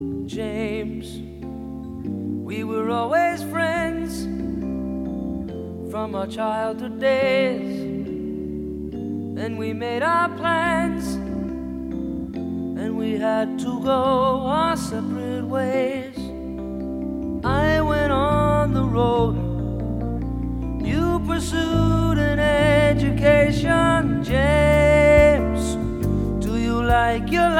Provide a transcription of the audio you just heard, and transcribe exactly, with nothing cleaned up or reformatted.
James, we were always friends from our childhood days, and we made our plans, and we had to go our separate ways. I went on the road, you pursued an education. James, do you like your